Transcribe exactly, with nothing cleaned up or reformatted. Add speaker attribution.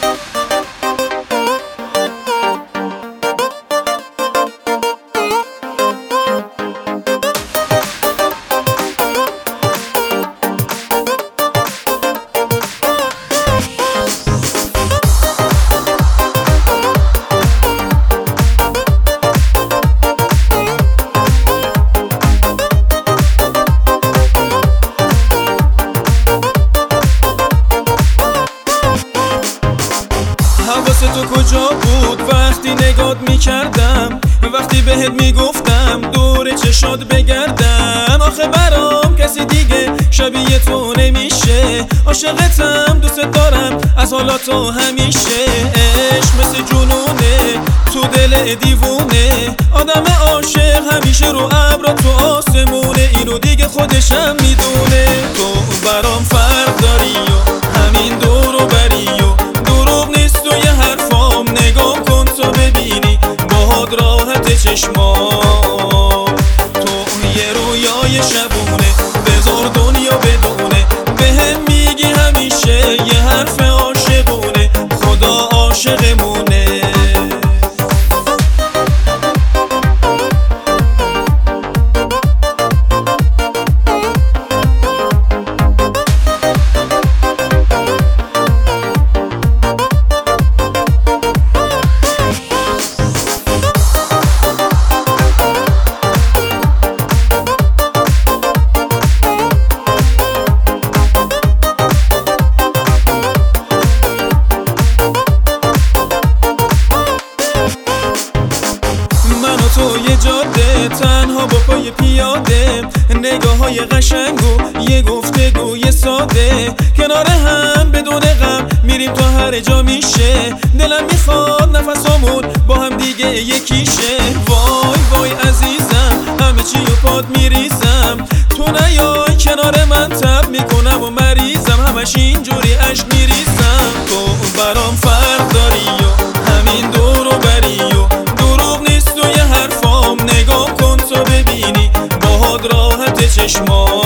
Speaker 1: حواست تو کجا بود وقتی نگات میکردم، وقتی بهت میگفتم دور چشات بگردم؟ آخه برام کسی دیگه شبیه تو نمیشه، عاشقتم دوست دارم از حالا تو همیشه. عشق مثل جنونه تو دل دیوونه، آدم عاشق همیشه رو ابرا تو آسمونه، اینو دیگه خودشم میدونه. تو برام فرق داری و همین دورو بری و دروغ نیست و یه حرفام، نگاه کن تا ببینی باهات راحت چشمام. تو یه رویای شبونه بذار دنیا بدونه، بهم میگی همیشه یه حرف عاشقونه، خدا عاشقمونه. تو یه جاده تنها با پای پیاده، نگاه های قشنگ و یه گفتگوی ساده، کنار هم بدون غم میریم تا هر جا میشه، دلم میخواد نفسامون با هم دیگه یکیشه. وای وای عزیزم همه چی و پاد میریزم، تو نیای کنار من تب میکنم و مریضم، همش اینجوری عشق میریزم. تو برام فرق داری و همین دورو بری و دروغ نیست و یه حرفام، نگاه کن تا ببینی باهات راحت چشمام.